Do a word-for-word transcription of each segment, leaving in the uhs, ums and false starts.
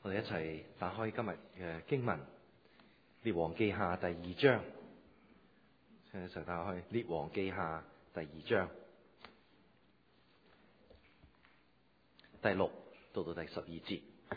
我哋一齊打開今日嘅經文《列王記下》第二章，一齊打開《列王記下》第二章第六到到第十二節。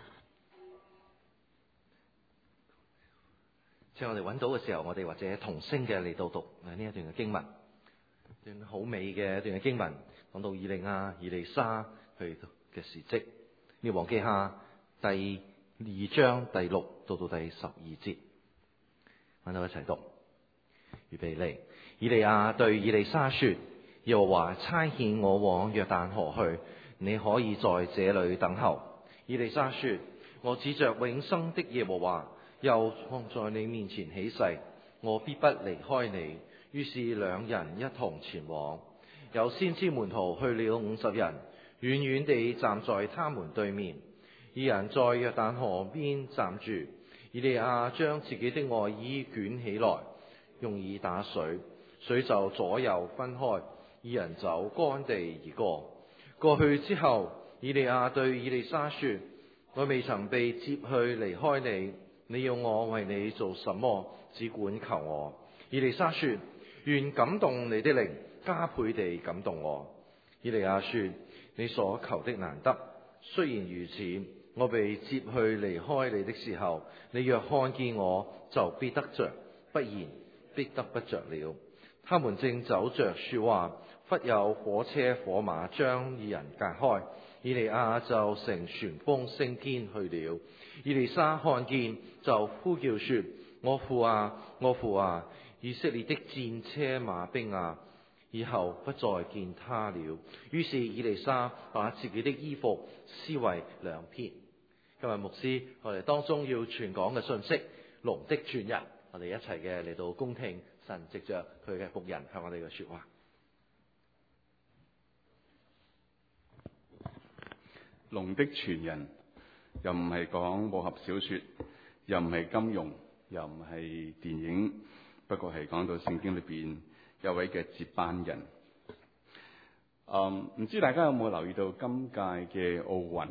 即係我哋揾到嘅時候，我哋或者同聲嘅嚟到讀呢一段嘅經文，一段好美嘅一段嘅經文，講到以利亞、以利沙佢嘅事蹟。《列王記下》第二章第六到到第十二節，揾到一齊讀。預備嚟，以利亞對以利沙說：耶和華差遣我往約旦河去，你可以在這裏等候。以利沙說：我指着永生的耶和華，又放在你面前起誓，我必不離開你。於是兩人一同前往。有先知門徒去了五十人，遠遠地站在他們對面。二人在約旦河邊站住，以利亞將自己的外衣捲起來，用以打水，水就左右分開，二人走乾地而過。過去之後，以利亞對以利沙說：我未曾被接去離開你，你要我為你做什麼？只管求我。以利沙說：願感動你的靈加倍地感動我。以利亞說：你所求的難得，雖然如此，我被接去離開你的時候，你若看見我，就必得着；不然，必得不着了。他們正走着說話，忽有火車火馬將二人隔開，以利亞就乘旋風升天去了。以利沙看見，就呼叫說：我父啊，我父啊，以色列的戰車馬兵啊！以後不再見他了。於是以利沙把自己的衣服撕為兩片。今日牧師我哋當中要傳講嘅信息，龍的傳人，我哋一齊嘅嚟到恭聽神藉着佢嘅僕人向我哋嘅說話。 龍的傳人，又唔係講武俠小說，又唔係金庸，又唔係電影，不過係講到聖經裏邊有位嘅接班人。嗯，唔知大家有冇留意到今屆嘅奧運？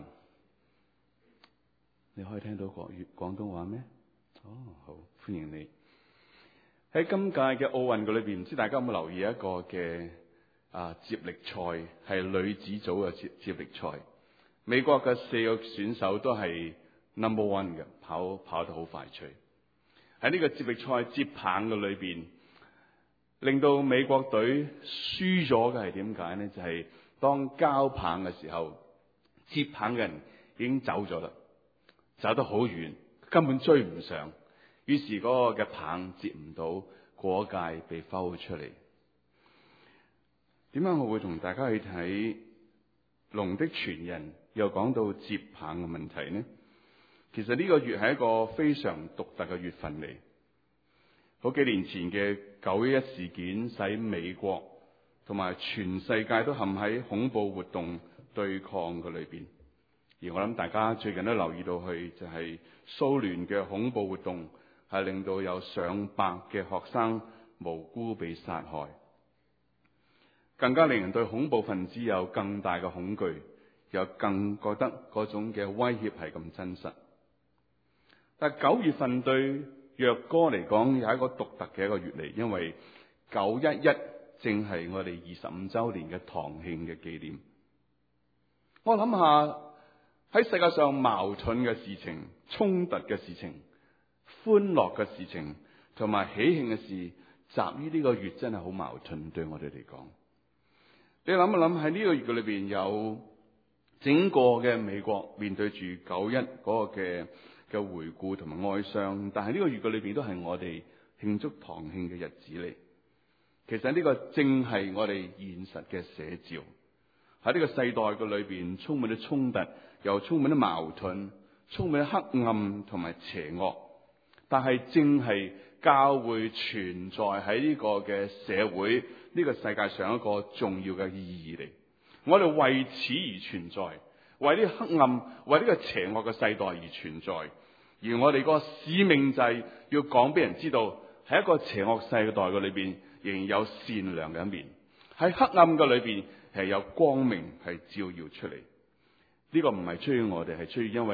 你可以聽到國語廣東話咩？哦，好，歡迎你。喺今屆嘅奧運嘅裏邊，唔知大家有冇留意一個嘅啊接力賽，係女子組嘅接接力賽。美國嘅四個選手都係 number one 嘅，跑跑得好快脆。喺呢個接力賽接棒嘅裏邊，令到美國隊輸咗嘅係點解呢？就係、是、當交棒嘅時候，接棒嘅人已經走咗啦。走得好遠，根本追唔上，於是嗰個嘅棒接唔到，過界被拋出嚟。點解我會同大家去睇龍的傳人，又講到接棒嘅問題呢？其實呢個月係一個非常獨特嘅月份嚟。好幾年前嘅九一一事件，使美國同埋全世界都陷喺恐怖活動對抗嘅裏邊。而我諗大家最近都留意到去，就係蘇聯嘅恐怖活動係令到有上百嘅學生無辜被殺害，更加令人對恐怖分子有更大嘅恐懼，又更覺得嗰種嘅威脅係咁真實。但九月份對若哥嚟講有一個獨特嘅一個月嚟，因為九一一正係我哋二十五週年嘅堂慶嘅紀念。我諗下，喺世界上矛盾嘅事情、衝突嘅事情、歡樂嘅事情同埋喜慶嘅事，集於呢個月真係好矛盾，對我哋嚟講。你諗一諗，喺呢個月嘅裏邊，有整個嘅美國面對住九一嗰個嘅嘅回顧同埋哀傷，但係呢個月嘅裏邊都係我哋慶祝堂慶嘅日子嚟。其實呢個正係我哋現實嘅寫照。喺呢個世代嘅裏邊，充滿咗衝突，又充滿咗矛盾，充滿咗黑暗同埋邪惡。但係正係教會存在喺呢個嘅社會，呢個世界上一個重要嘅意義嚟。我哋為此而存在，為呢個黑暗、為呢個邪惡嘅世代而存在。而我哋個使命就係要講俾人知道，喺一個邪惡世代嘅裏邊，仍然有善良嘅一面。喺黑暗嘅裏邊，係有光明係照耀出嚟。呢個唔係出於我哋，係出於因為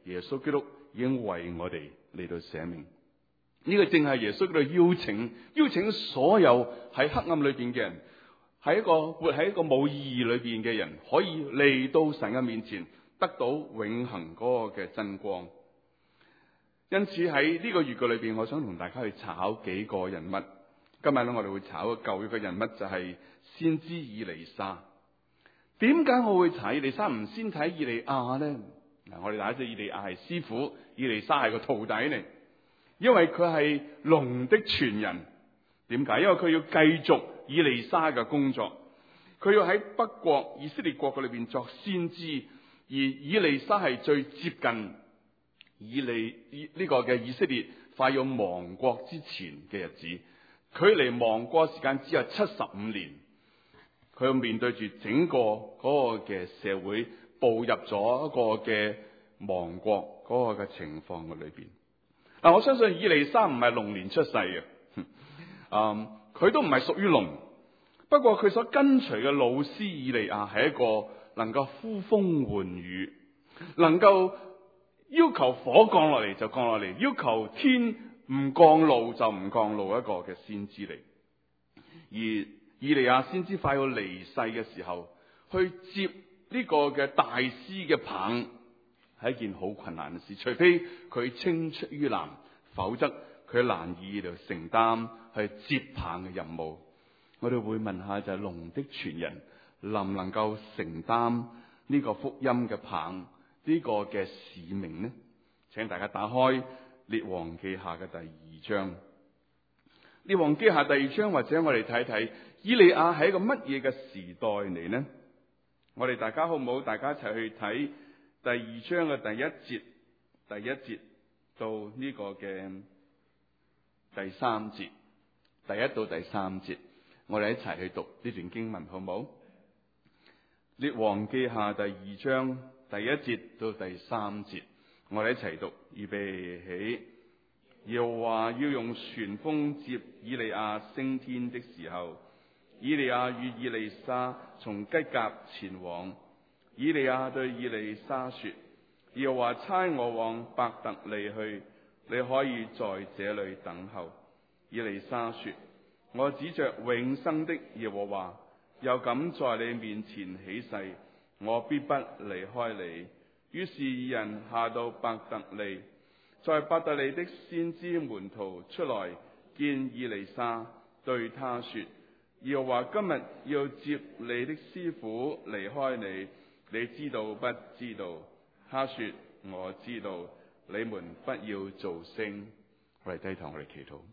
耶穌基督已經為我哋嚟到捨命。呢、這個正係耶穌基督邀請，邀請所有喺黑暗裏邊嘅人，喺一個活喺一個冇意義裏邊嘅人，可以嚟到神嘅面前，得到永恆嗰個嘅真光。因此喺呢個月嘅裏邊，我想同大家去查考幾個人物。今日咧，我哋會查一個舊約嘅人物，就係先知以利沙。點解我會查以利沙，唔先睇以利亞呢？嗱，我哋大家知以利亞係師傅，以利沙係個徒弟嚟。因為佢係龍的傳人。點解？因為佢要繼續以利沙嘅工作，佢要喺北國以色列國嘅裏邊作先知，而以利沙係最接近以利呢個嘅以色列快要亡國之前嘅日子，距離亡國時間只有七十五年，佢要面對住整個嗰個嘅社會步入咗一個嘅亡國嗰個嘅情況嘅裏邊。嗱，我相信以利沙唔係龍年出世嘅，嗯，佢都唔係屬於龍，不過佢所跟隨嘅老師以利亞係一個能夠呼風喚雨，能夠要求火降落嚟就降落嚟，要求天唔降露就唔降露一個嘅先知嚟。而以利亞先知快要離世嘅時候，去接呢個嘅大師嘅棒係一件好困難嘅事，除非佢青出於藍，否則佢難以嚟承擔去接棒嘅任務。我哋會問下，就係龍的傳人能唔能夠承擔呢個福音嘅棒，呢個嘅使命呢？請大家打開列王記下嘅第二章。列王記下第二章，或者我哋睇睇以利亞係一個乜嘢嘅時代嚟呢？我哋大家好唔好？大家一齊去睇第二章嘅第一節，第一節到呢個嘅第三節，第一到第三節，我哋一齊去讀呢段經文，好唔好？列王記下第二章第一節到第三節，我哋一齊讀。預備起。耶和華要用旋風接以利亞升天的時候，以利亞與以利沙從吉甲前往。以利亞對以利沙說：耶和華差我往伯特利去，你可以在這裏等候。以利沙說：我指着永生的耶和華，又敢在你面前起誓，我必不離開你。於是二人下到伯特利，在伯特利的先知門徒出來見以利沙，對他說：耶和華今日要接你的師傅離開你，你知道不知道？他說：我知道。你們不要造聲。我哋低頭，我哋祈禱。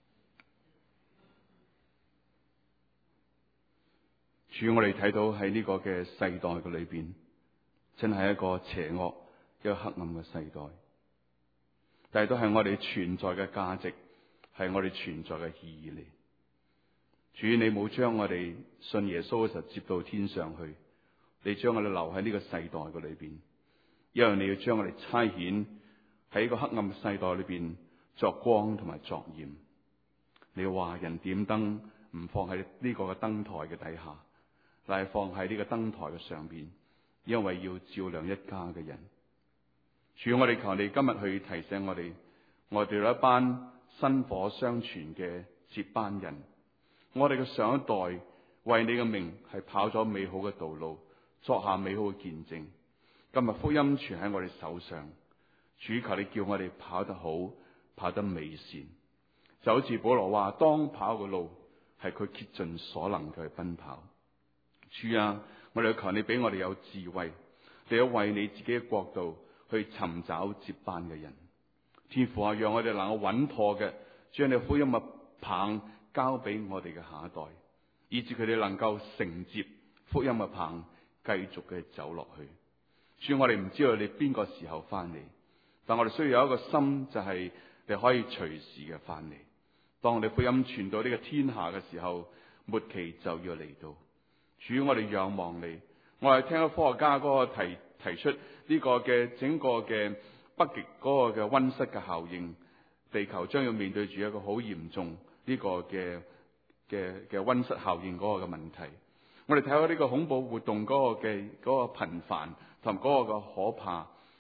主，我哋睇到喺呢個嘅世代嘅裏邊，真係一個邪惡、一個黑暗嘅世代，但係都係我哋存在嘅價值，係我哋存在嘅意義嚟。主，你冇將我哋信耶穌嘅時候接到天上去，你將我哋留喺呢個世代嘅裏邊，因為你要將我哋差遣喺一個黑暗嘅世代裏邊作光同埋作鹽。你話人點燈唔放喺呢個嘅燈台嘅底下，但係放喺呢個燈台嘅上邊，因為要照亮一家嘅人。主，我哋求你今日去提醒我哋，我哋有一班薪火相傳嘅接班人，我哋嘅上一代為你嘅名係跑咗美好嘅道路，作下美好嘅見證。今日福音傳喺我哋手上，主，求你叫我哋跑得好，跑得美善，就好似保羅話，當跑嘅路係佢竭盡所能嘅去奔跑。主啊，我哋求你俾我哋有智慧，你要為你自己嘅國度去尋找接班嘅人。天父啊，讓我哋能夠穩妥嘅將你福音嘅棒交俾我哋嘅下一代，以致佢哋能夠承接福音嘅棒，繼續嘅走落去。主，我哋唔知道你邊個時候翻嚟，但我哋需要有一個心，就係你可以隨時嘅翻嚟。當我哋福音傳到呢個天下嘅時候，末期就要嚟到。主，我哋仰望你。我哋聽到科學家嗰個提提出呢個嘅整個嘅北極嗰個嘅溫室嘅效應，地球將要面對住一個好嚴重呢個嘅嘅嘅溫室效應嗰個嘅問題。我哋睇到呢個恐怖活動嗰個嘅嗰個頻繁同嗰個嘅可怕，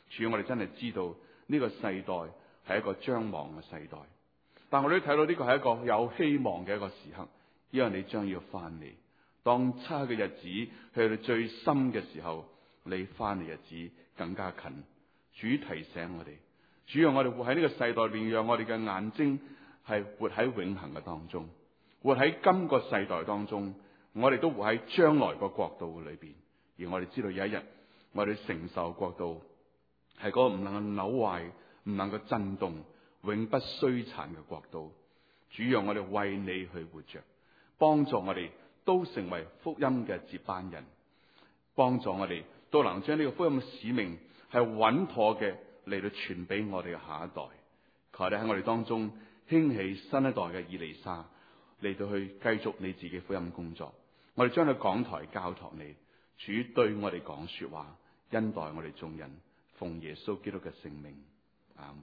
主，我哋真係知道呢個世代係一個將亡嘅世代，但我哋都睇到呢個係一個有希望嘅一個時刻，因為你將要翻嚟。當差嘅日子去到最深嘅時候，你翻嚟日子更加近。主提醒我哋，主讓我哋活喺呢個世代裏邊，讓我哋嘅眼睛係活喺永恆嘅當中，活喺今個世代當中，我哋都活喺將來個國度裏邊。而我哋知道有一日，我哋承受國度係嗰個唔能夠朽壞、唔能夠震動、永不衰殘嘅國度。主讓我哋為你去活着，幫助我哋都成為福音嘅接班人，幫助我哋都能將呢個福音嘅使命係穩妥嘅嚟到傳俾我哋嘅下一代。求你喺我哋當中興起新一代嘅以利沙嚟到去繼續你自己福音工作。我哋將佢講台交託你，主對我哋講說話，恩待我哋眾人，奉耶穌基督嘅聖名，阿門。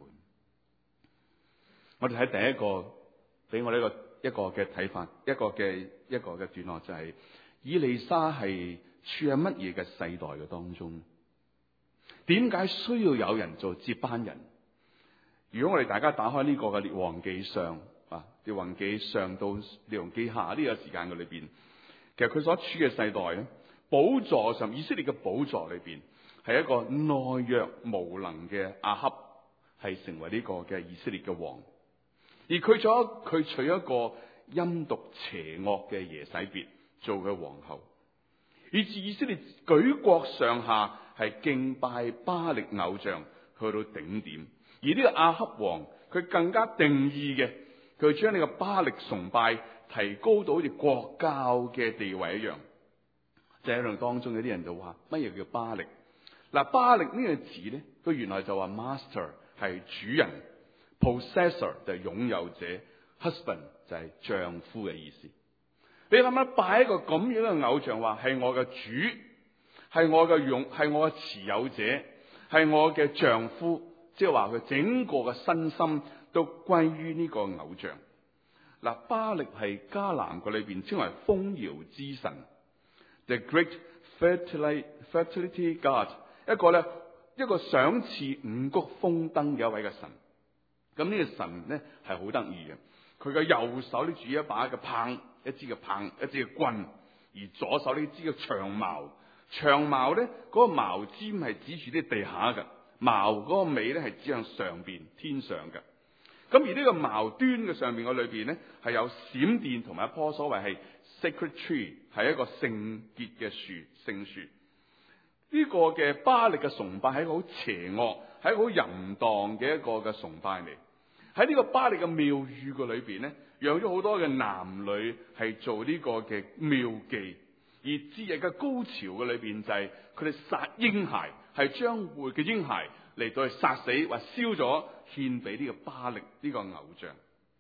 我哋喺第一個俾我呢個一個嘅睇法，一個嘅一個嘅段落就係、是、以利沙係處喺乜嘢嘅世代嘅當中？點解需要有人做接班人？如果我哋大家打開呢個嘅列王記上啊，列王記上到列王記下呢個時間嘅裏邊，其實佢所處嘅世代咧，寶座上以色列嘅寶座裏邊係一個懦弱無能嘅亞哈，係成為呢個嘅以色列嘅王。而佢咗佢娶一個陰毒邪惡嘅耶洗別做佢皇后，以至以色列舉國上下係敬拜巴力偶像去到頂點。而呢個亞哈王佢更加定義嘅，佢將呢個巴力崇拜提高到好似國教嘅地位一樣。就喺度當中有啲人就話乜嘢叫巴力？嗱，巴力呢個字咧，佢原來就話 master 係主人。Possessor 就係擁有者， husband 就係丈夫嘅意思。你諗下，拜一個咁樣嘅偶像，話係我嘅主，係我嘅擁，係我嘅持有者，係我嘅丈夫，即係話佢整個嘅身心都歸於呢個偶像。嗱，巴力係迦南國裏邊稱為豐饒之神 ，the great fertility fertility god， 一個咧一個賞賜五穀豐登嘅一位嘅神。咁呢個神咧係好得意嘅，佢嘅右手拎住一把嘅棒，一支嘅棒，一支嘅棍，而左手呢支嘅長矛，長矛咧嗰個矛尖係指住啲地下嘅，矛嗰個尾咧係指向上邊天上嘅。咁而呢個矛端嘅上邊嘅裏邊咧係有閃電同埋一棵所謂係 sacred tree， 係一個聖潔嘅樹，聖樹。呢個嘅巴力嘅崇拜係一個好邪惡，係一個好淫蕩嘅一個嘅崇拜嚟。喺呢個巴力嘅廟宇嘅裏邊咧，養咗好多嘅男女係做呢個嘅廟妓，而節日嘅高潮嘅裏邊就係佢哋殺嬰孩，係將活嘅嬰孩嚟到去殺死或燒咗，獻俾呢個巴力呢個偶像。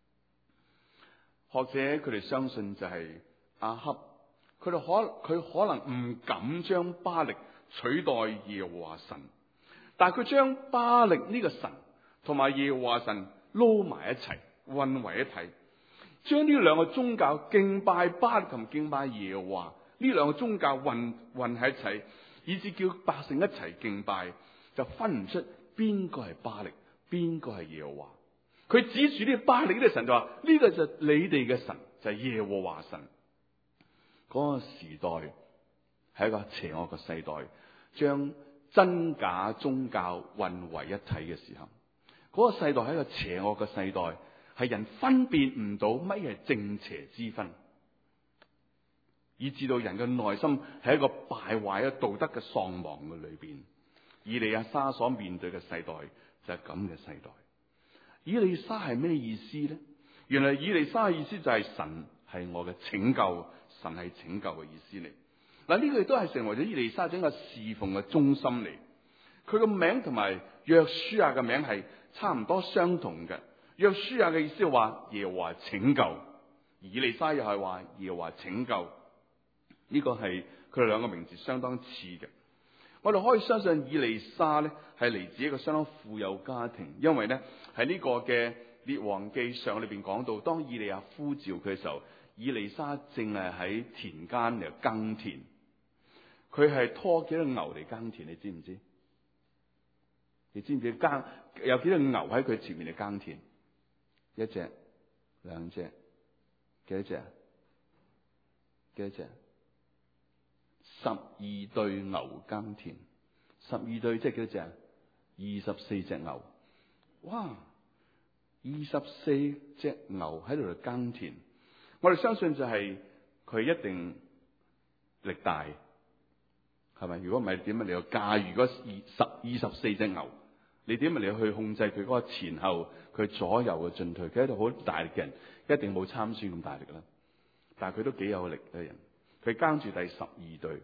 學者佢哋相信就係亞哈，佢哋可佢可能唔敢將巴力取代耶和華神，但係佢將巴力呢個神同埋耶和華神撈埋一齊，混為一體，將呢兩個宗教敬拜巴力同敬拜耶和華呢兩個宗教混混喺一齊，以至叫百姓一齊敬拜，就分唔出邊個係巴力，邊個係耶和華。佢指住呢個巴力呢個神就話：呢個就係你哋嘅神，就係耶和華神。嗰個時代係一個邪惡嘅世代，將真假宗教混為一體嘅時候。嗰個世代係一個邪惡嘅世代，係人分辨唔到乜嘢係正邪之分，以至到人嘅內心係一個敗壞嘅道德嘅喪亡嘅裏邊。以利亞沙所面對嘅世代就係咁嘅世代。以利沙係咩意思咧？原來以利沙嘅意思就係神係我嘅拯救，神係拯救嘅意思嚟。嗱，呢個亦都係成為咗以利沙整個侍奉嘅中心嚟。佢個名同埋約書亞嘅名係差唔多相同嘅。約書亞嘅意思係話耶和華拯救，以利沙又係話耶和華拯救。呢個係佢哋兩個名字相當似嘅。我哋可以相信以利沙咧係嚟自一個相當富有家庭，因為咧喺呢個嘅列王記上裏邊講到，當以利亞呼召佢嘅時候，以利沙正係喺田間嚟耕田。佢係拖幾多牛嚟耕田，你知唔知？ 你知唔知耕有幾多牛喺佢前面嚟耕田？一隻、兩隻，幾多隻啊？幾多隻？十二對牛耕田，十二對即係幾多隻啊？二十四隻牛。哇！二十四隻牛喺度嚟耕田，我哋相信就係佢一定力大，係咪？如果唔係點樣嚟到駕馭嗰二十二十四隻牛？你點樣嚟去控制佢嗰個前後佢左右嘅進退？佢喺度好大力嘅人，一定冇參孫咁大力啦。但係佢都幾有力嘅人，佢耕住第十二對，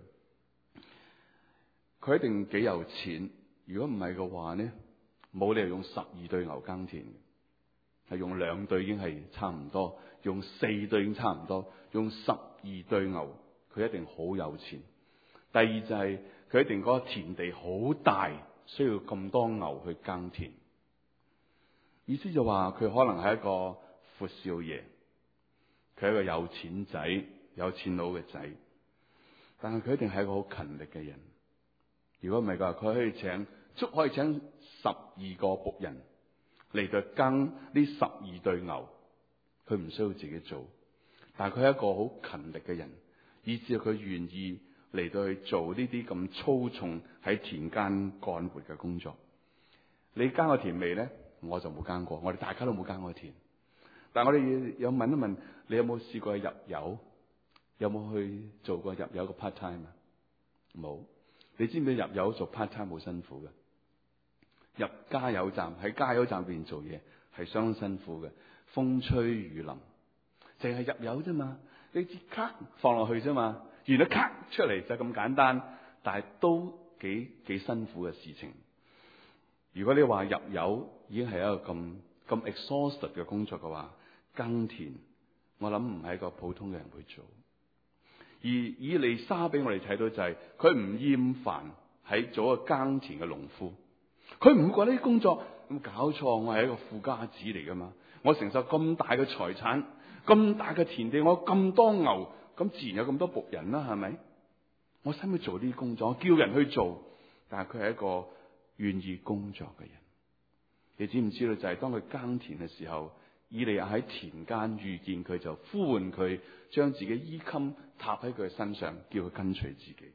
佢一定幾有錢。如果唔係嘅話呢，冇理由用十二對牛耕田。係用兩對已經係差唔多，用四對已經差唔多，用十二對牛，佢一定好有錢。第二就係、是、佢一定嗰個田地好大，需要咁多牛去耕田。意思就話佢可能係一個闊少爺，佢係一個有錢仔、有錢佬嘅仔，但係佢一定係一個好勤力嘅人。如果唔係嘅話，佢可以請足可以請十二個僕人嚟到耕呢十二對牛，佢唔需要自己做，但係佢係一個好勤力嘅人，以至佢願意嚟到去做呢啲咁粗重喺田間幹活嘅工作。你耕過田未咧？我就冇耕過，我哋大家都冇耕過田。但係我哋有問一問，你有冇試過入油？有冇去做過入油嘅 part time 啊？冇。你知唔知入油做 part time 好辛苦嘅？入加油站，喺加油站邊做嘢係相當辛苦嘅，風吹雨淋，淨係入油啫嘛，你支卡放落去啫嘛，原來卡出嚟就咁簡單，但係都幾幾辛苦嘅事情。如果你話入油已經係一個咁咁 exhausted 嘅工作嘅話，耕田我諗唔係一個普通嘅人去做。而以利沙俾我哋睇到就係佢唔厭煩喺做一個耕田嘅農夫。佢唔會覺得呢啲工作咁搞錯，我係一個富家子嚟噶嘛，我承受咁大嘅財產，咁大嘅田地，我咁多牛，咁自然有咁多僕人啦，係咪？我使唔使做呢啲工作？我叫人去做，但係佢係一個願意工作嘅人。你知唔知道？就係當佢耕田嘅時候，以利亞喺田間遇見佢，就呼喚佢，將自己衣襟踏喺佢身上，叫佢跟隨自己。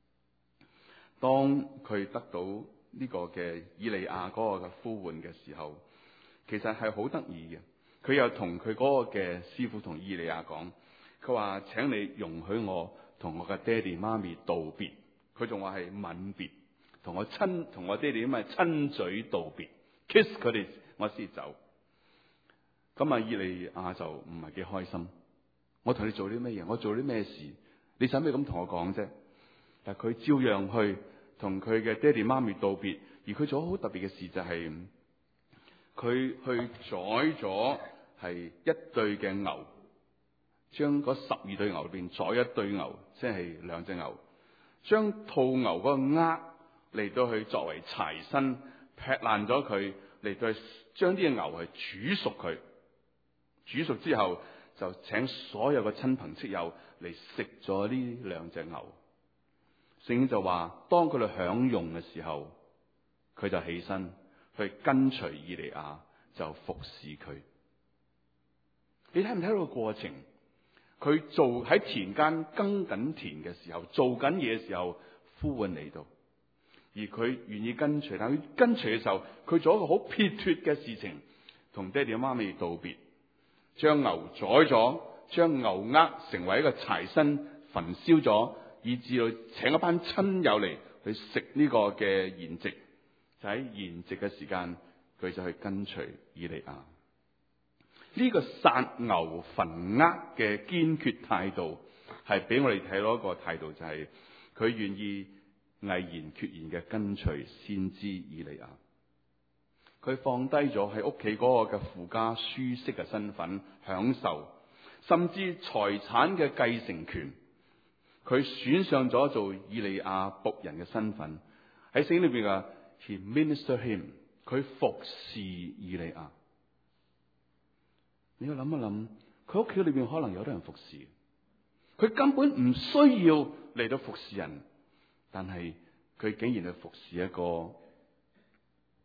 當佢得到呢個嘅以利亞嗰個嘅呼喚嘅時候，其實係好得意嘅。佢又同佢嗰個嘅師傅同以利亞講，佢話請你容許我同我嘅爹哋媽咪道別。佢仲話係吻別，同我親同我爹哋媽咪親嘴道別 ，kiss 佢哋，我先走。咁啊，以利亞就唔係幾開心。我同你做啲乜嘢？我做啲咩事？你使唔使咁同我講啫？但係佢照樣去同佢嘅爹哋媽咪道別，而佢做咗好特別嘅事，就係佢去宰咗係一對嘅牛，將嗰十二對牛裏邊宰一對牛，即係兩隻牛，將套牛嗰個軛嚟到去作為柴薪，劈爛咗佢，嚟到去將啲牛係煮熟佢，煮熟之後就請所有嘅親朋戚友嚟食咗呢兩隻牛。聖經就話，當佢哋享用嘅時候，佢就起身去跟隨以利亞，就服侍佢。你睇唔睇到個過程？佢做喺田間耕緊田嘅時候，做緊嘢嘅時候，呼喚嚟到，而佢願意跟隨。但佢跟隨嘅時候，佢做一個好撇脫嘅事情，同爹哋媽咪道別，將牛宰咗，將牛軛成為一個柴薪焚燒咗，以至到請一班親友嚟去食呢個嘅筵席。就喺筵席嘅時間，佢就去跟隨以利亞。呢、這個殺牛焚軛嘅堅決態度，係俾我哋睇到一個態度，就係佢願意毅然決然嘅跟隨先知以利亞。佢放低咗喺屋企嗰個嘅父家舒適嘅身份，享受甚至財產嘅繼承權。佢選上咗做以利亞僕人嘅身份。喺聖經裏邊啊，He ministered him， 佢服侍以利亞。你要諗一諗，佢屋企裏邊可能有啲人服侍，佢根本唔需要嚟到服侍人，但係佢竟然去服侍一個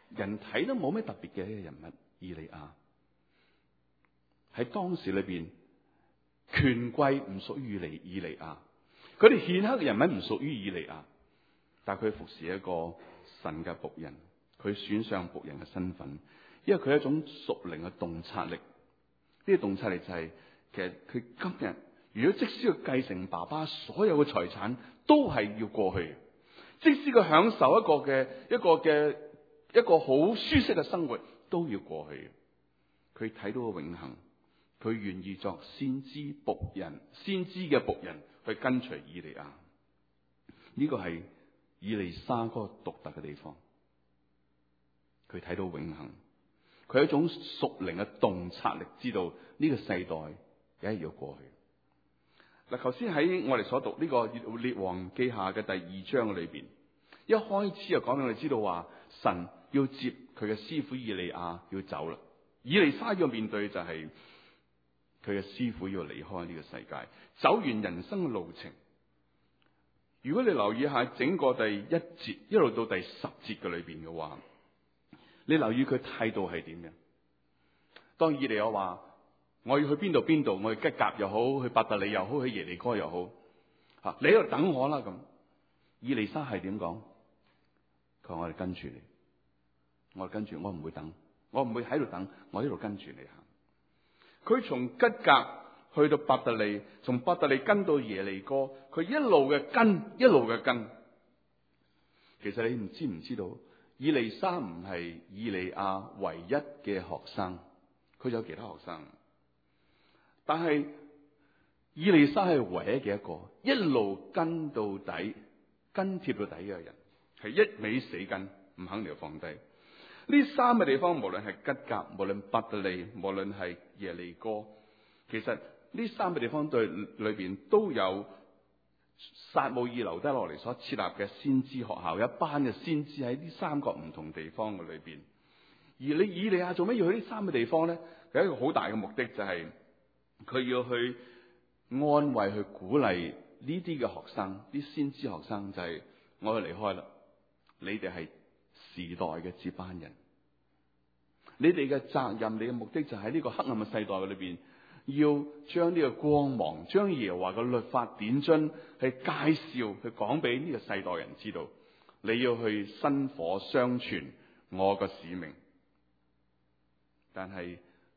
人睇都冇咩特別嘅一個人物，以利亞喺當時裏邊，權貴唔屬於以利以利亞，佢哋顯赫嘅人物唔屬於以利亞，但係佢服侍一個神嘅僕人，佢選上僕人嘅身份，因為佢係一種屬靈嘅洞察力。呢、這個洞察力就係、是、其實佢今日如果即使要繼承爸爸所有嘅財產，都係要過去。即使佢享受一個嘅一個嘅一個好舒適嘅生活，都要過去。佢睇到個永恆，佢願意作先知僕人，先知嘅僕人去跟隨以利亞。呢、這個係以利沙嗰個獨特嘅地方。佢睇到永恆，佢係一種屬靈嘅洞察力，知道呢個世代一日要過去。嗱，頭先喺我哋所讀呢個列王記下嘅第二章裏邊，一開始就講到我哋知道話神要接佢嘅師傅以利亞要走啦，以利沙要面對就係佢嘅師傅要離開呢個世界，走完人生嘅路程。如果你留意下整個第一節一路到第十節嘅裏邊嘅話，你留意佢態度係點嘅？當以利亞話我要去邊度邊度，我去吉甲又好，去伯特利又好，去耶利哥又好，吓你喺度等我啦咁。以利沙係點講？佢話我哋跟住你，我哋跟住，我唔會等，我唔會喺度等，我喺度跟住你行。佢從吉甲去到伯特利，從伯特利跟到耶利哥，佢一路嘅跟，一路嘅跟。其實你唔知唔知道？以利沙唔係以利亞唯一嘅學生，佢有其他學生，但係以利沙係唯一嘅一個一路跟到底、跟貼到底嘅人，係一味死跟，唔肯嚟放低。呢三個地方，無論係吉甲、無論伯特利、無論係耶利哥，其實呢三個地方對裏邊都有撒母耳留低落嚟所設立嘅先知學校，有一班嘅先知喺呢三個唔同地方嘅裏邊。而你以利亞做咩要去呢三個地方咧？有一個好大嘅目的，就係佢要去安慰、去鼓勵呢啲嘅學生，啲先知學生，就係我要離開啦，你哋係時代嘅接班人，你哋嘅責任、你嘅目的就喺呢個黑暗嘅世代嘅裏邊，要將呢個光芒，將耶和華嘅律法典章去介紹，去講俾呢個世代人知道，你要去薪火相傳我個使命。但係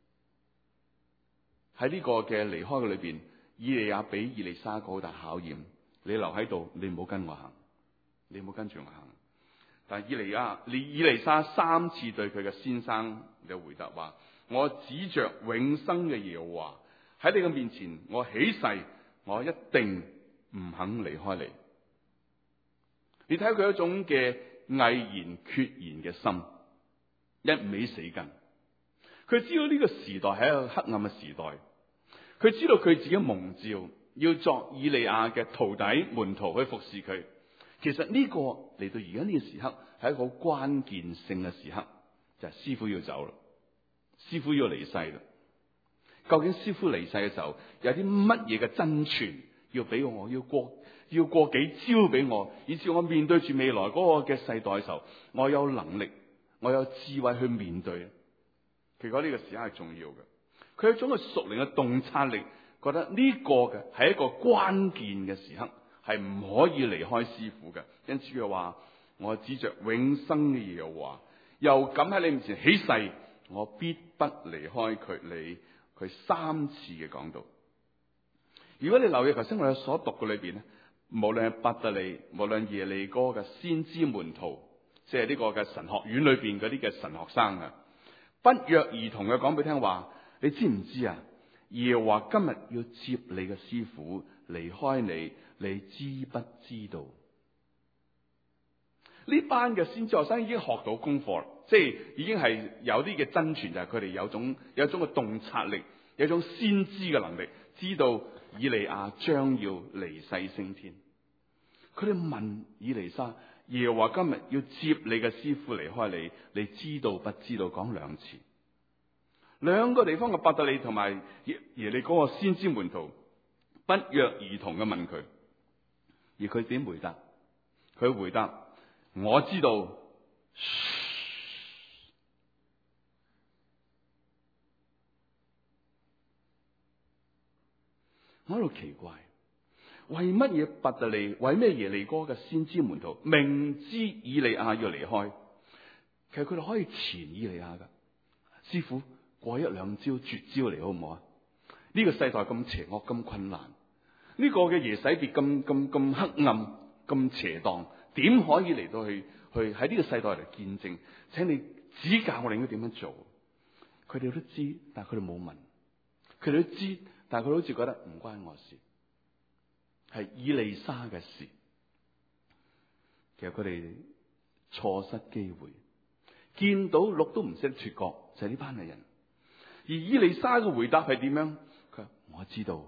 喺呢個嘅離開嘅裏邊，以利亞俾以利沙一個好大考驗，你留喺度，你唔好跟我行，你唔好跟住我行。但係以利亞，你以利沙三次對佢嘅先生嘅回答話：我指着永生嘅耶和華喺你嘅面前，我起誓，我一定唔肯離開你。你睇佢一種嘅毅然決然嘅心，一味死跟。佢知道呢個時代係一個黑暗嘅時代，佢知道佢自己蒙召要作以利亞嘅徒弟門徒去服侍佢。其實呢個嚟到而家呢個時刻係一個好關鍵性嘅時刻，就係師傅要走啦，師傅要離世啦。究竟師傅離世嘅時候有啲乜嘢嘅真傳要俾我？要過要過幾招俾我，以至我面對住未來嗰個嘅世代嘅時候，我有能力，我有智慧去面對。其實呢個時刻係重要嘅，佢有一種嘅屬靈嘅洞察力，覺得呢個嘅係一個關鍵嘅時刻，係唔可以離開師傅嘅。因此佢話：我指着永生嘅耶和華，又敢喺你面前起誓，我必不離開佢你。佢三次嘅講道。如果你留意頭先我哋所讀嘅裏邊咧，無論係伯特利，無論耶利哥嘅先知門徒，即係呢個嘅神學院裏邊嗰啲嘅神學生啊，不約而同嘅講俾聽話，你知唔知啊？耶和華今日要接你嘅師傅離開你，你知不知道？呢班嘅先知學生已經學到功課啦，即係已經係有啲嘅真傳，就係佢哋有種有一種嘅洞察力，有一種先知嘅能力，知道以利亞將要離世升天。佢哋問以利沙：耶和華今日要接你嘅師傅離開你，你知道不知道？講兩次，兩個地方嘅伯特利同埋耶耶利哥個先知門徒不約而同嘅問佢，而佢點回答？佢回答：我知道， 我喺度奇怪，為乜嘢伯特利，為咩耶利哥嘅先知門徒明知以利亞要離開，其實佢哋可以纏以利亞噶。師傅，過一兩招絕招嚟好唔好啊？呢個世代咁邪惡咁困難，呢個嘅耶洗別咁咁咁黑暗咁邪蕩，點可以嚟到去去喺呢個世代嚟見證？請你指教我哋應該點樣做？佢哋都知，但係佢哋冇問。佢哋都知，但係佢好似覺得唔關我事，係以利沙嘅事。其實佢哋錯失機會，見到鹿都唔識得脫角，就係呢班嘅人。而以利沙嘅回答係點樣？佢話我知道。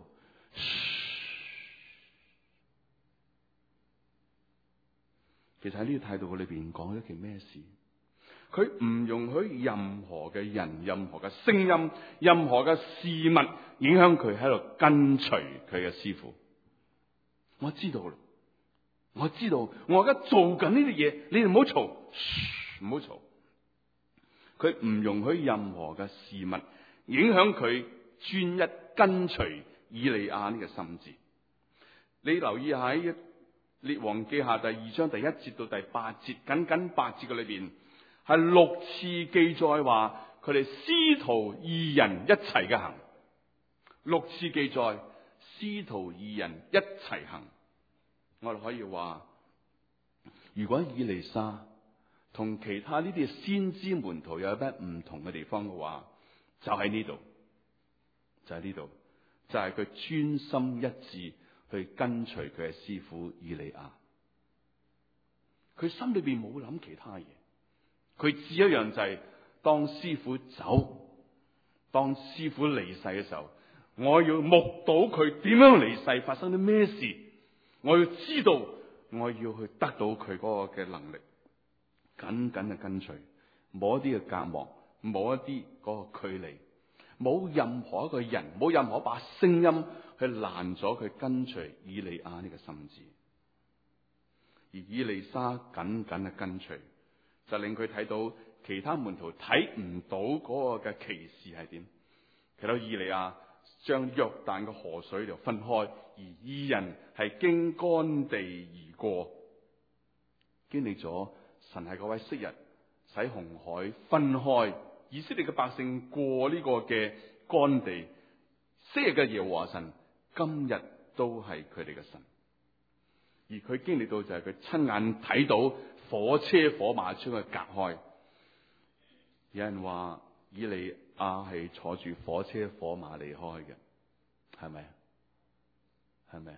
其實喺呢個態度裏邊講咗件咩事？佢唔容許任何嘅人、任何嘅聲音、任何嘅事物影響佢喺度跟隨佢嘅師傅。我知道啦，我知道，我而家做緊呢啲嘢，你哋唔好嘈，唔好嘈。佢唔容許任何嘅事物影響佢專一跟隨以利亞呢個心志。你留意喺列王記下第二章第一節到第八節，僅僅八節嘅裏邊係六次記載話佢哋師徒二人一齊嘅行，六次記載師徒二人一齊行。我哋可以話，如果以利沙同其他呢啲先知門徒有咩唔同嘅地方嘅話，就喺呢度，就喺呢度，就係佢專心一致去跟隨佢嘅師傅以利亞。佢心裏邊冇諗其他嘢，佢只一樣就係當師傅走，當師傅離世嘅時候，我要目睹佢點樣離世，發生啲咩事，我要知道，我要去得到佢嗰個嘅能力，緊緊嘅跟隨，冇一啲嘅隔膜，冇一啲嗰個距離，冇任何一個人，冇任何一把聲音去攔咗佢跟隨以利亞呢個心志。而以利沙緊緊嘅跟隨，就令佢睇到其他門徒睇唔到嗰個嘅奇事係點。睇到以利亞將約旦嘅河水就分開，而二人係經乾地而過，經歷咗神係嗰位昔日使紅海分開，以色列嘅百姓過呢個嘅乾地。昔日嘅耶和華神，今日都係佢哋嘅神。而佢經歷到就係佢親眼睇到火車火馬將佢隔開。有人話以利亞係坐住火車火馬離開嘅，係咪啊？係咪啊？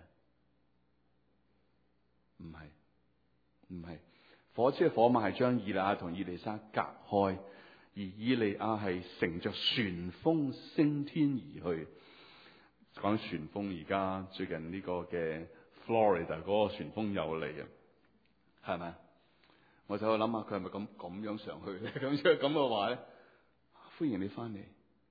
唔係，唔係。火車火馬係將以利亞同以利沙隔開，而以利亞係乘着旋風升天而去。講旋風，而家最近呢個嘅 Florida 嗰個旋風又嚟啊，係咪？我就去諗下佢係咪咁咁樣上去咧？咁樣咁嘅話咧，歡迎你翻嚟，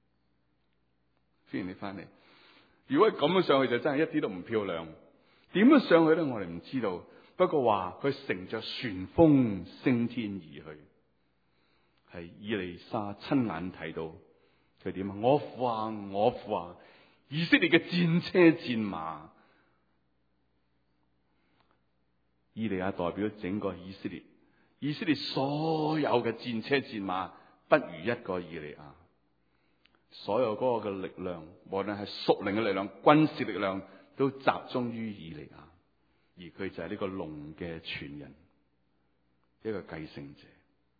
歡迎你翻嚟。如果係咁樣上去，就真係一啲都唔漂亮。點樣上去咧？我哋唔知道。不過話佢乘着旋風升天而去，係以利沙親眼睇到佢點啊！我父啊，我父啊！以色列嘅戰車戰馬，以利亞代表整個以色列，以色列所有嘅戰車戰馬不如一個以利亞，所有嗰個嘅力量，無論係屬靈嘅力量、軍事力量，都集中於以利亞，而佢就係呢個龍嘅傳人，一個繼承者。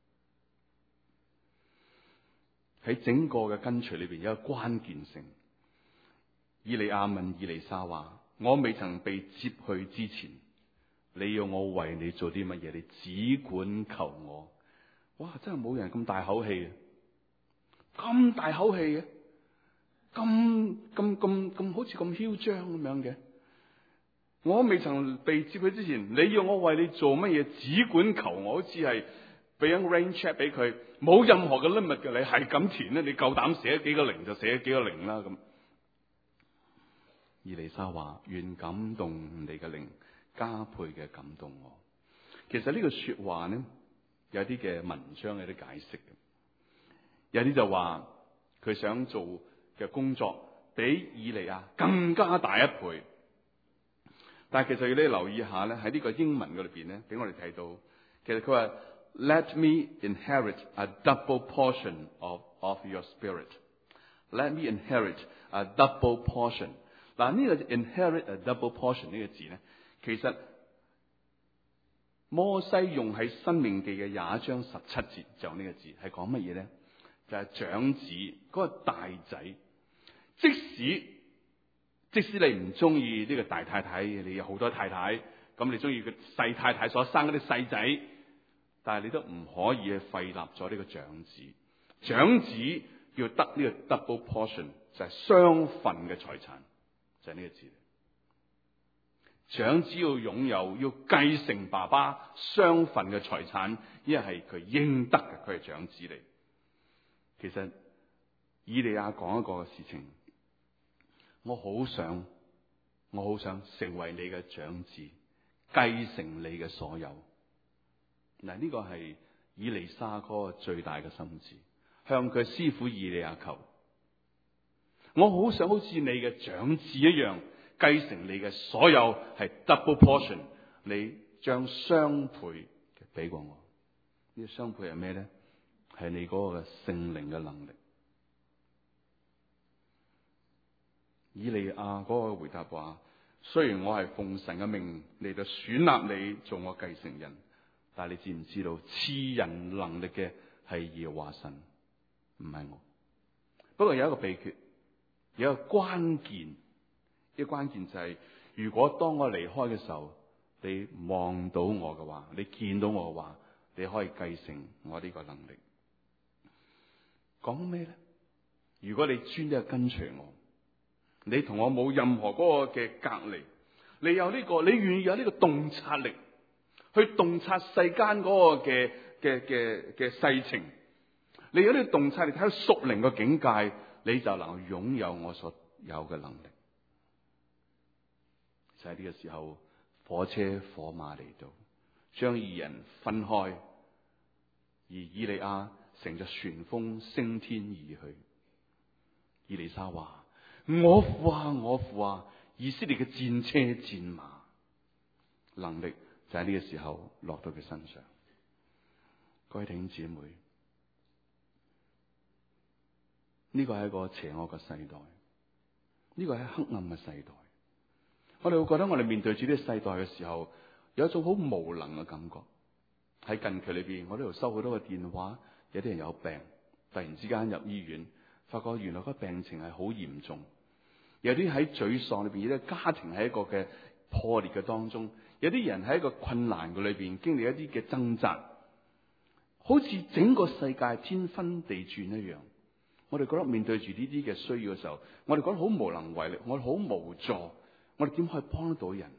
喺整個嘅跟隨裏邊有一個關鍵性。以利亞問以利沙話：我未曾被接去之前，你要我為你做啲乜嘢？你只管求我。哇！真係冇人咁大口氣嘅，咁大口氣嘅，咁咁咁咁好似咁囂張咁樣嘅。我未曾被接去之前，你要我為你做乜嘢？只管求我，好似係俾張 rain check 俾佢，冇任何嘅 limit 嘅，你係咁填咧，你夠膽寫幾個零就寫幾個零啦咁。以利沙話：願感動你嘅靈加倍嘅感動我。其實呢個說話呢，有啲嘅文章有啲解釋嘅，有啲就話佢想做嘅工作比以利亞更加大一倍。但係其實要你留意下咧，喺呢個英文嗰裏邊咧，俾我哋睇到，其實佢話 Let me inherit a double portion of of your spirit. Let me inherit a double portion. 嗱，呢個 inherit a double portion 呢個字咧，其實摩西用喺申命記嘅廿一章十七節就呢個字，係講乜嘢咧？就係、是、長子嗰、那個大仔，即使即使你唔中意呢個大太太，你有好多太太，咁你中意個細太太所生嗰啲細仔，但係你都唔可以去廢立咗呢個長子。長子要得呢個 double portion， 就係雙份嘅財產，就係、是、呢個字。長子要擁有，要繼承爸爸雙份嘅財產，因為係佢應得嘅，佢係長子嚟。其實以利亞講一個事情，我好想，我好想成為你嘅長子，繼承你嘅所有。嗱，呢個係以利沙嗰個最大嘅心志，向佢師傅以利亞求。我好想好似你嘅長子一樣，繼承你嘅所有，係 double portion， 你將雙倍俾過我。呢個雙倍係咩咧？係你嗰個聖靈嘅能力。以利亞嗰個回答話：雖然我係奉神嘅命嚟到選立你做我繼承人，但係你知唔知道賜人能力嘅係耶和華神，唔係我。不過有一個秘訣，有一個關鍵，呢個關鍵就係、是，如果當我離開嘅時候，你望到我嘅話，你見到我嘅話，你可以繼承我呢個能力。講咩咧？如果你專一跟隨我，你同我冇任何嗰個嘅隔離，你有呢、這個，你願意有呢個洞察力，去洞察世間嗰個嘅嘅嘅嘅世情，你有呢個洞察力睇到屬靈嘅境界，你就能夠擁有我所有嘅能力。就喺呢個時候，火車火馬嚟到，將二人分開，而以利亞乘着旋風升天而去。以利沙話：我父啊，我父啊！以色列嘅戰車戰馬能力就喺呢個時候落到佢身上。各位弟兄姊妹，呢個係一個邪惡嘅世代，呢個係黑暗嘅世代。我哋會覺得我哋面對住呢個世代嘅時候，有一種好無能嘅感覺。喺近期裏邊，我呢度收好多個電話，有啲人有病，突然之間入醫院，發覺原來個病情係好嚴重。有啲喺沮喪裏邊，有啲家庭喺一個嘅破裂嘅當中，有啲人喺一個困難嘅裏邊經歷一啲嘅掙扎，好似整個世界天昏地轉一樣。我哋覺得面對住呢啲嘅需要嘅時候，我哋覺得好無能為力，我哋好無助，我哋點可以幫得到人？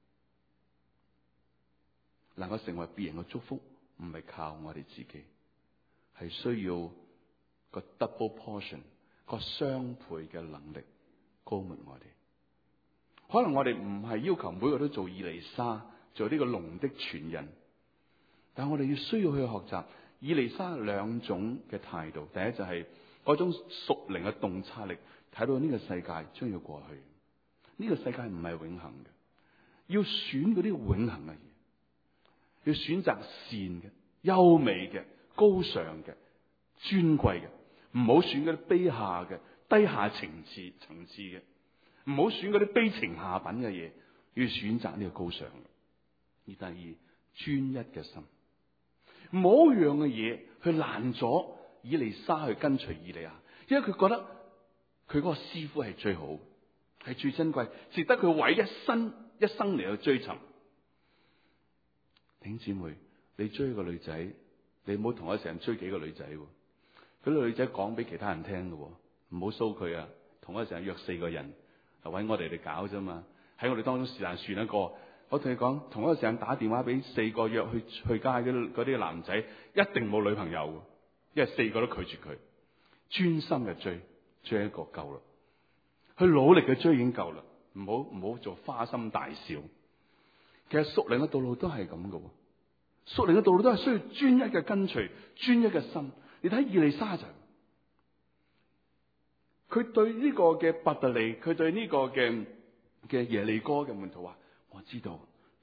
能夠成為別人嘅祝福，唔係靠我哋自己，係需要個 double portion， 個雙倍嘅能力高滿我哋。可能我哋唔係要求每個都做以利沙，做呢個龍的傳人，但係我哋要需要去學習以利沙兩種嘅態度。第一就係嗰種屬靈嘅洞察力，睇到呢個世界將要過去，呢個世界唔係永恆嘅，要選嗰啲永恆嘅嘢，要選擇善嘅、優美嘅、高尚嘅、尊貴嘅，唔好選嗰啲卑下嘅、低下層次層次嘅，唔好選嗰啲卑情下品嘅嘢，要選擇呢個高尚嘅。而第二，專一嘅心，唔好讓嘅嘢去攔咗以利沙去跟隨以利亞，因為佢覺得佢嗰個師傅係最好，係最珍貴，值得佢為一生一生嚟去追尋。弟兄姊妹，你追個女仔，你唔好同我成日追幾個女仔，嗰啲女仔講俾其他人聽嘅，唔好騷佢啊！同我成日約四個人，係搵我哋嚟搞啫嘛。喺我哋當中是但選一個，我同你講，同一個時間打電話俾四個約去去街嗰啲男仔，一定冇女朋友，因為四個都拒絕佢。專心嘅追，追一個夠啦。去努力嘅追已經夠啦，唔好唔好做花心大笑。其實屬靈嘅道路都係咁嘅，屬靈嘅道路都係需要專一嘅跟隨，專一嘅心。你睇以利沙就， 佢對呢個嘅伯特利，佢對呢個嘅嘅耶利哥嘅門徒話：我知道，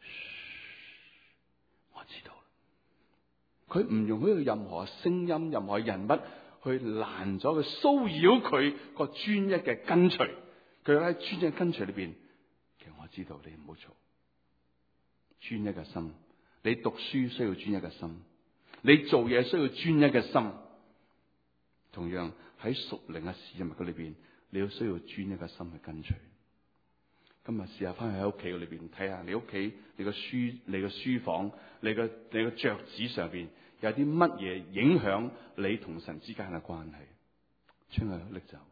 我知道。佢唔容許有任何聲音、任何人物去攔咗佢、騷擾佢個專一嘅跟隨。佢喺專一嘅跟隨裏邊，其實我知道你唔好嘈。專一嘅心，你讀書需要專一嘅心，你做嘢需要專一嘅心。同樣喺屬靈嘅事物嘅裏邊，你要需要專一嘅心去跟隨。今日試下翻去喺屋企裏邊睇下，你屋企你個書、你個書房、你個你個桌子上邊有啲乜嘢影響你同神之間嘅關係，將佢拎走，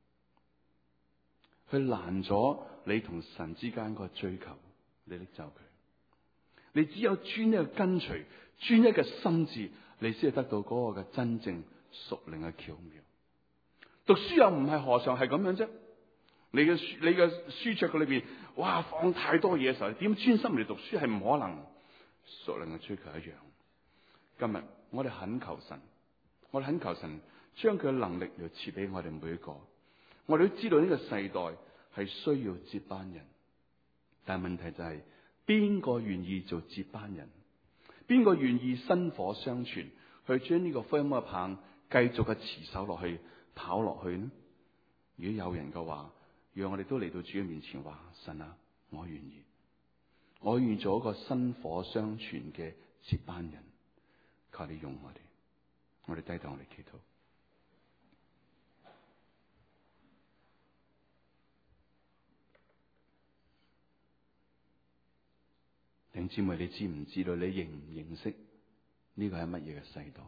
去攔咗你同神之間個追求，你拎走佢。你只有專一嘅跟隨、專一嘅心志，你先係得到嗰個嘅真正屬靈嘅巧妙。讀書又唔係何嘗係咁樣啫？你嘅書，你嘅書桌嘅裏邊，哇，放太多嘢嘅時候，點專心嚟讀書係唔可能。屬靈嘅追求一樣。今日我哋懇求神，我哋懇求神將佢嘅能力又賜俾我哋每一個。我哋都知道呢個世代係需要接班人，但係問題就係邊個願意做接班人？邊個願意薪火相傳，去將呢個福音嘅棒繼續嘅持守落去，跑落去呢？如果有人嘅話，讓我哋都嚟到主嘅面前話：神啊，我願意，我願意做一個薪火相傳嘅接班人。求你用我哋，我哋低頭，我哋祈禱。弟兄姊妹，你知唔知道？你認唔認識呢個係乜嘢嘅世代？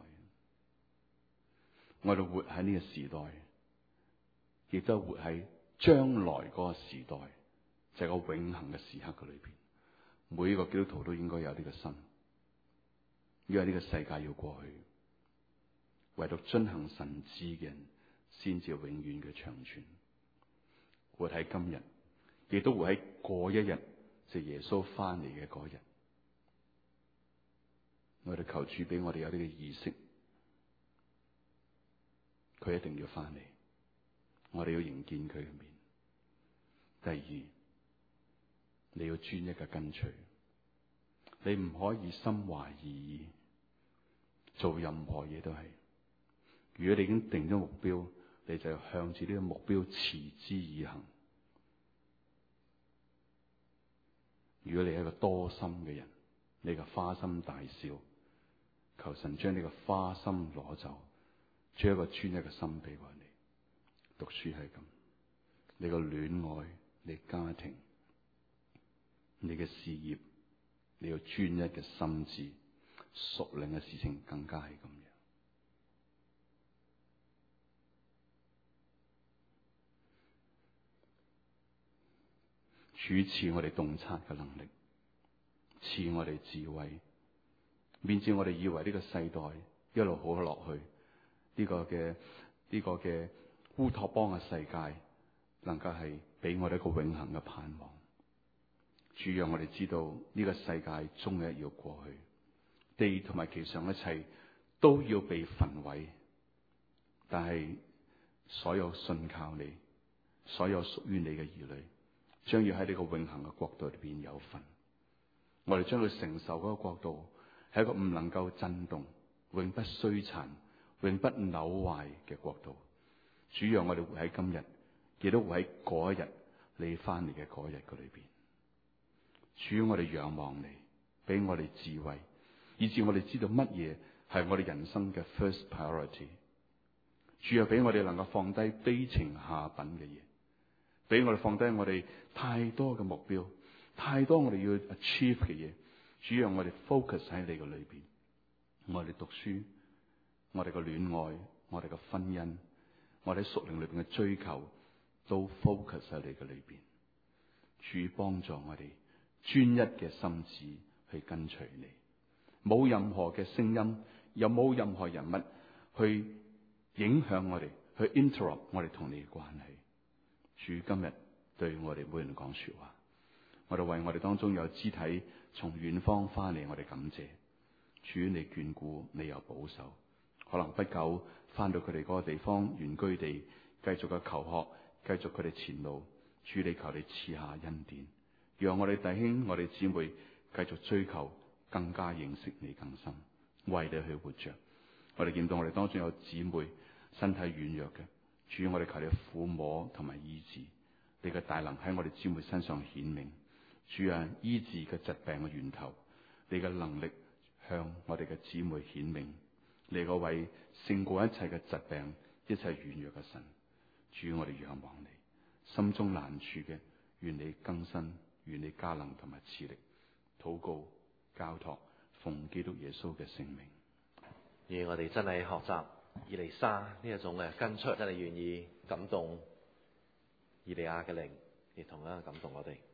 我哋活喺呢個時代，亦都活喺將來嗰個時代，就係個永恆嘅時刻嘅裏邊。每一個基督徒都應該有呢個心，因為呢個世界要過去，唯獨遵行神旨嘅人，先至永遠嘅長存。活喺今日，亦都活喺過一日，就耶穌翻嚟嘅嗰日。我哋求主俾我哋有呢個意識，佢一定要翻嚟，我哋要迎見佢嘅面。第二，你要專一嘅跟隨，你唔可以心懷二意，做任何嘢都係。如果你已經定咗目標，你就向住呢個目標持之以恆。如果你係一個多心嘅人，你個花心大笑，求神將呢個花心攞走，將一個專一嘅心俾我哋。讀書係咁，你個戀愛、你家庭、你嘅事業，你要專一嘅心志，屬靈嘅事情更加係咁樣。主賜我哋洞察嘅能力，賜我哋智慧，免至我哋以為呢個世代一路好落去，呢個嘅呢個嘅烏托邦嘅世界，能夠係俾我哋一個永恆嘅盼望。主讓我哋知道呢個世界終有一日要過去，地同埋其上一切都要被焚毀，但係所有信靠你、所有屬於你嘅兒女，將要喺呢個永恆嘅國度裏邊有份。我哋將佢承受嗰個國度，係一個唔能夠震動、永不衰殘、永不朽壞嘅國度。主讓我哋活喺今日，亦都活喺嗰一日你翻嚟嘅嗰一日嘅裏邊。主，我哋仰望你，俾我哋智慧，以致我哋知道乜嘢係我哋人生嘅 first priority。主又俾我哋能夠放低悲情下品嘅嘢，俾我哋放低我哋太多嘅目標，太多我哋要 achieve 嘅嘢。主讓我哋 focus 喺你嘅裏邊，我哋讀書，我哋嘅戀愛，我哋嘅婚姻，我哋喺屬靈裏邊嘅追求，都 focus 喺你嘅裏邊。主幫助我哋專一嘅心志去跟隨你，冇任何嘅聲音，又冇任何人物去影響我哋，去 interrupt 我哋同你嘅關係。主今日對我哋每人講說話，我哋為我哋當中有肢體從遠方翻嚟，我哋感謝主，你眷顧，你又保守。可能不久翻到佢哋嗰個地方原居地，繼續嘅求學，繼續佢哋前路。主，你求你賜下恩典，讓我哋弟兄、我哋姊妹繼續追求，更加認識你更深，為你去活着。我哋見到我哋當中有姊妹身體軟弱嘅，主，我哋求你撫摸同埋醫治，你嘅大能喺我哋姊妹身上顯明。主啊，醫治嘅疾病嘅源頭，你嘅能力向我哋嘅姊妹顯明。你嗰位勝過一切嘅疾病、一切軟弱嘅神，主，我哋仰望你。心中難處嘅，願你更新，願你加能同埋賜力。禱告交託，奉基督耶穌嘅聖名。 願我哋真係學習以利沙呢一種嘅跟出，真係願意感動以利亞嘅靈，亦同樣感動我哋。